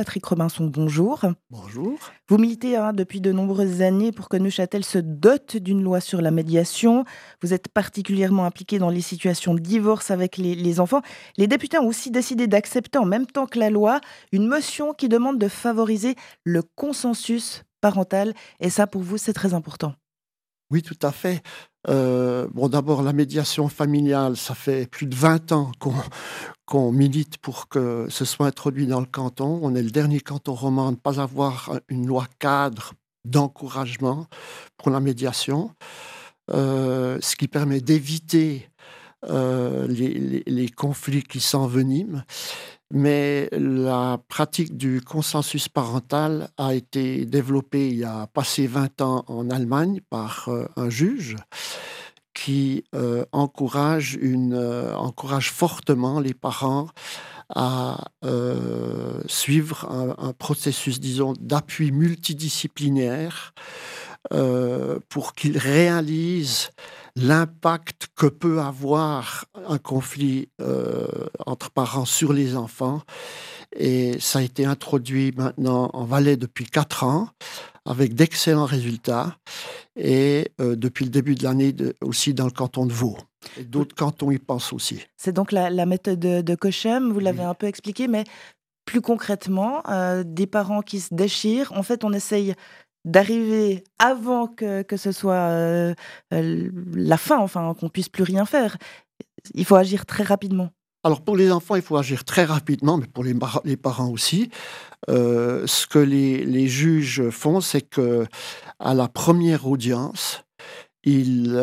Patrick Robinson, bonjour. Bonjour. Vous militez depuis de nombreuses années pour que Neuchâtel se dote d'une loi sur la médiation. Vous êtes particulièrement impliqué dans les situations de divorce avec les enfants. Les députés ont aussi décidé d'accepter en même temps que la loi une motion qui demande de favoriser le consensus parental. Et ça, pour vous, c'est très important. Oui, tout à fait. D'abord, la médiation familiale, ça fait plus de 20 ans qu'on milite pour que ce soit introduit dans le canton. On est le dernier canton roman à ne pas avoir une loi cadre d'encouragement pour la médiation, ce qui permet d'éviter les conflits qui s'enveniment. Mais la pratique du consensus parental a été développée il y a passé 20 ans en Allemagne par un juge qui encourage fortement les parents à suivre un processus, disons, d'appui multidisciplinaire pour qu'ils réalisent l'impact que peut avoir un conflit entre parents sur les enfants. Et ça a été introduit maintenant en Valais depuis 4 ans, avec d'excellents résultats. Et depuis le début de l'année, aussi dans le canton de Vaud. Et d'autres cantons y pensent aussi. C'est donc la méthode de Cochem, vous l'avez Oui. un peu expliqué, mais plus concrètement, des parents qui se déchirent, en fait, on essaye d'arriver avant que ce soit la fin, enfin, qu'on puisse plus rien faire. Il faut agir très rapidement. Alors pour les enfants, il faut agir très rapidement, mais pour les parents aussi. Ce que les juges font, c'est que à la première audience, ils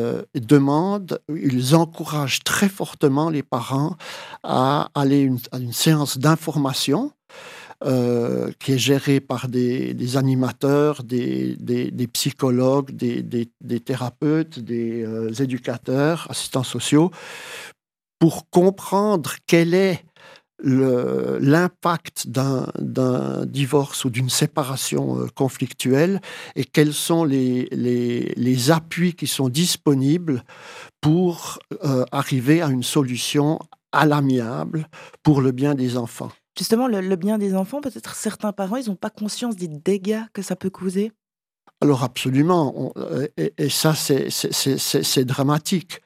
encouragent très fortement les parents à aller à une séance d'information qui est gérée par des animateurs, des psychologues, des thérapeutes, des éducateurs, assistants sociaux, pour comprendre quel est l'impact d'un divorce ou d'une séparation conflictuelle et quels sont les appuis qui sont disponibles pour arriver à une solution à l'amiable pour le bien des enfants. Justement, le bien des enfants, peut-être certains parents, ils n'ont pas conscience des dégâts que ça peut causer. Alors absolument, et ça c'est dramatique.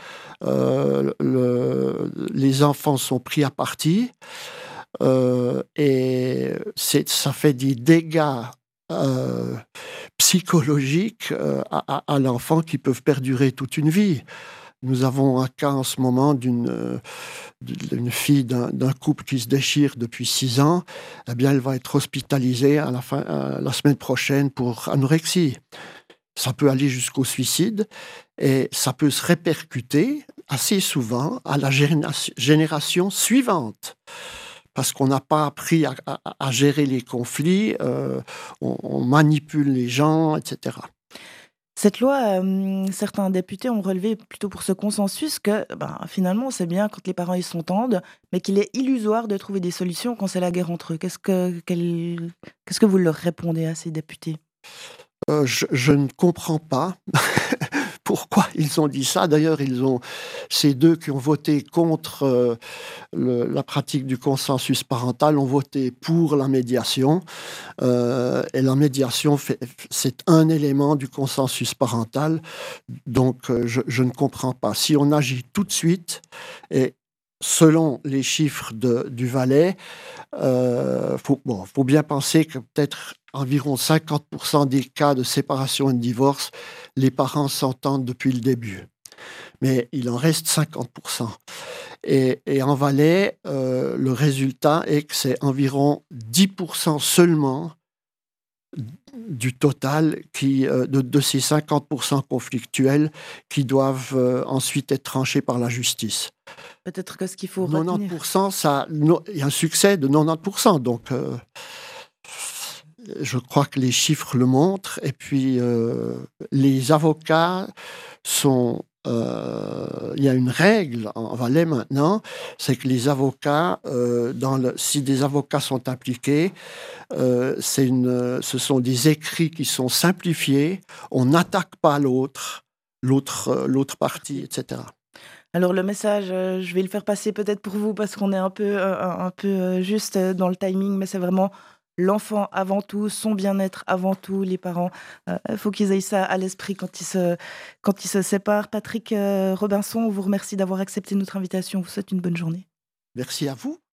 Les enfants sont pris à partie et ça fait des dégâts psychologiques à l'enfant qui peuvent perdurer toute une vie. Nous avons un cas en ce moment d'une fille d'un couple qui se déchire depuis 6 ans. Eh bien, elle va être hospitalisée la semaine prochaine pour anorexie. Ça peut aller jusqu'au suicide et ça peut se répercuter assez souvent à la génération suivante. Parce qu'on n'a pas appris à gérer les conflits, on manipule les gens, etc. Cette loi, certains députés ont relevé plutôt pour ce consensus que, finalement, c'est bien quand les parents ils s'entendent, mais qu'il est illusoire de trouver des solutions quand c'est la guerre entre eux. Qu'est-ce que vous leur répondez à ces députés? Je ne comprends pas pourquoi ils ont dit ça. D'ailleurs, ces deux qui ont voté contre la pratique du consensus parental ont voté pour la médiation. Et la médiation, c'est un élément du consensus parental. Donc, je ne comprends pas. Si on agit tout de suite, et selon les chiffres du Valais, faut bien penser que peut-être environ 50% des cas de séparation et de divorce, les parents s'entendent depuis le début. Mais il en reste 50%. Et en Valais, le résultat est que c'est environ 10% seulement du total de ces 50% conflictuels qui doivent ensuite être tranchés par la justice. Peut-être que ce qu'il faut retenir. 90%, il y a un succès de 90%. Donc, je crois que les chiffres le montrent. Et puis, les avocats sont... il y a une règle en Valais maintenant, c'est que les avocats, si des avocats sont impliqués, ce sont des écrits qui sont simplifiés, on n'attaque pas l'autre partie, etc. Alors le message, je vais le faire passer peut-être pour vous parce qu'on est un peu juste dans le timing, mais c'est vraiment l'enfant avant tout, son bien-être avant tout, les parents, il faut qu'ils aient ça à l'esprit quand ils se séparent. Patrick, Robinson, on vous remercie d'avoir accepté notre invitation. On vous souhaite une bonne journée. Merci à vous.